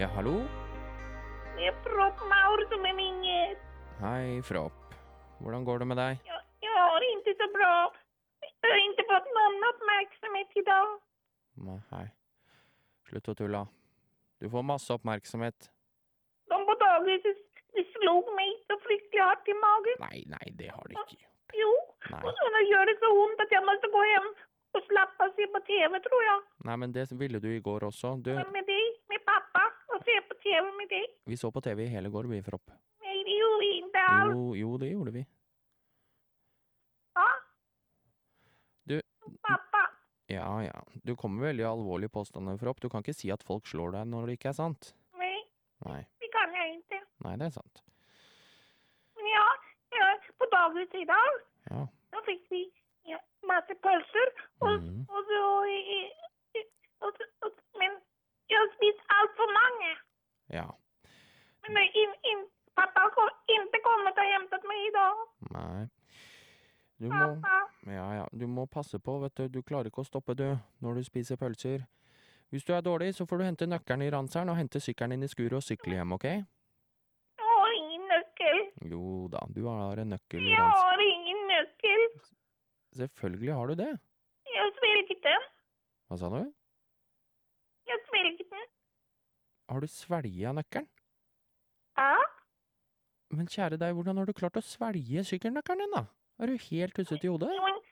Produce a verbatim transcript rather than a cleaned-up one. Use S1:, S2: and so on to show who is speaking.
S1: Ja, hallo?
S2: Det er Propp Maur som ringer.
S1: Hei, Fropp. Hvordan går det med deg?
S2: Jag, jag har inte så bra. Jag har inte fått någon uppmärksamhet idag.
S1: Nei, slutt å tulle. Du får masse oppmerksomhet.
S2: De på dagiset de slog mig så fryktelig hardt i magen.
S1: Nei, nei, det har de ikke gjort.
S2: Jo,
S1: Nej.
S2: och så nu gör det så ont att jag måste gå hem och slappa och se på tv, tror jag.
S1: Nei, men det ville du i går også. Du,
S2: Men med dig, med pappa, och se på tv med dig.
S1: vi så på T V i hele går, vi, Fropp.
S2: Nej, det gjorde vi inte alls.
S1: Jo, jo, det gjorde vi.
S2: Ja,
S1: Du,
S2: pappa.
S1: ja, ja. Du kommer veldig alvorlig påstander, Fropp. Du kan ikke si at folk slår deg når det ikke er sant.
S2: Nej,
S1: Nei,
S2: det kan jag inte.
S1: nei, det er sant.
S2: Men ja, ja på dagiset idag.
S1: Ja,
S2: Då fick vi ja, massa pölser och,
S1: Mm.
S2: och så... i- i- Och, och, men jag har spist allt för många.
S1: ja.
S2: Men det in, in, pappa har kom, inte kommit och hämtat mig idag.
S1: Nei. Du må,
S2: Pappa.
S1: ja, ja. Du må passe på, vet du. Du klarer ikke å stoppe, du, når du spiser pølser. Hvis du er dårlig, så får du hente nøkkelen i ranseren og hente sykkelen din i skuret og sykle hjem, ok?
S2: Jag har ingen nyckel.
S1: Jo da, du har en nøkkel i
S2: Jag
S1: ranseren.
S2: har ingen nyckel.
S1: Selvfølgelig har du det.
S2: Jag har svelget den.
S1: Hva sa du?
S2: Jag har svelget den.
S1: Har du svelget nøkkelen?
S2: Ja.
S1: Men kjære deg, hvordan har du klart å svelge sykkelnøkkelen din, da? Er du helt tusset i hodet?
S2: Jo,